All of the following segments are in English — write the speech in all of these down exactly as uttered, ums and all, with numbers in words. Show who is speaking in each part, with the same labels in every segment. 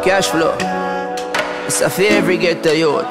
Speaker 1: Cash flow. It's a favor get to youth.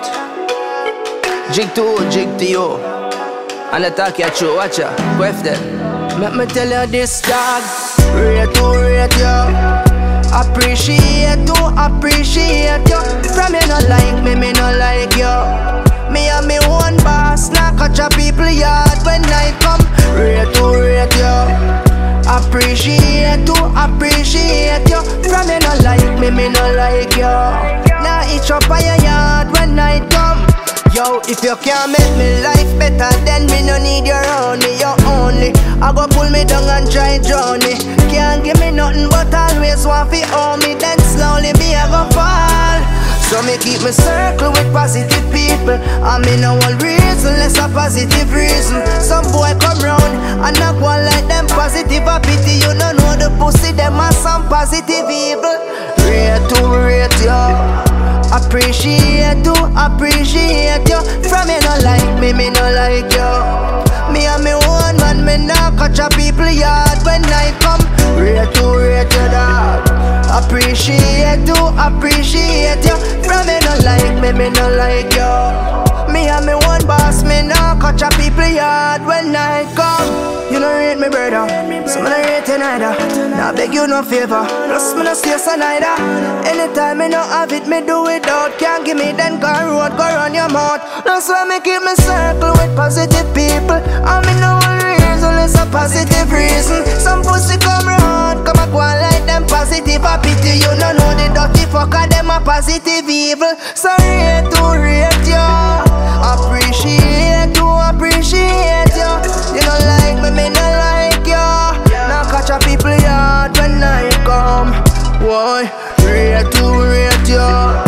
Speaker 1: Jig to you, jig to you. And attack your true, watch ya, quef them. Let me tell you this, dog. Rate to rate you. Appreciate to appreciate you. From you no like me, me no like you. Me and me one boss, not catch a people yard when I come. Rate to rate you. Appreciate to appreciate you. From you no like me, me no like you. Now itch up on your yard when I come. Yo, if you can't make me life better, then me no need your only, your only. I go pull me down and try journey. Can't give me nothing but always want fi own me. Then slowly me I go fall. So me keep me circle with positive people. I me no one reason, less a positive reason. Some boy come round and not one like them positive a pity. You don't know the pussy, them are some positive evil. Rate to rate yo. Appreciate to appreciate you. From me no like me, me no like you. Me and me one man, me not catch a people yard when I come. Rate to rate you dog. Appreciate to appreciate you. From me no like me, me no like you. Me and me one boss, me not catch a people yard when I come. You no rate me brother, so me no rate you neither. Now beg you no favor, plus me no stay so neither. Anytime me no have it, me do it out. Can't give me then go road, go run your mouth. That's why me keep me circle with positive people. And me no one reason, it's a positive reason. Some pussy come round, come a go on like them positive a pity. You no know the dirty fucker, them a positive evil. So rate to rate you. Appreciate to appreciate you. You don't like me, me no like you. Now catch a people yard when I come. Why? Rate to rate you.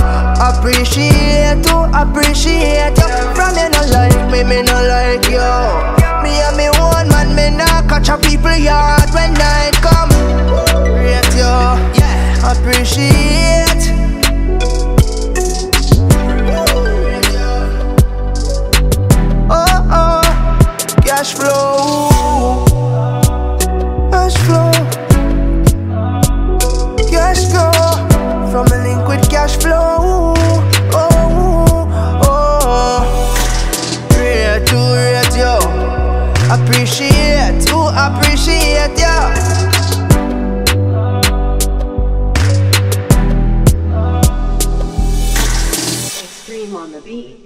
Speaker 1: Appreciate to appreciate you. From you no like me, me no like you. Me and me one man, me not catch a people yard when I come. Rate you. Appreciate. Oh oh, cash flow, cash flow, cash flow. From a link with cash flow. Oh oh, rate to rate yo. Appreciate to appreciate yo.
Speaker 2: Extreme on the beat.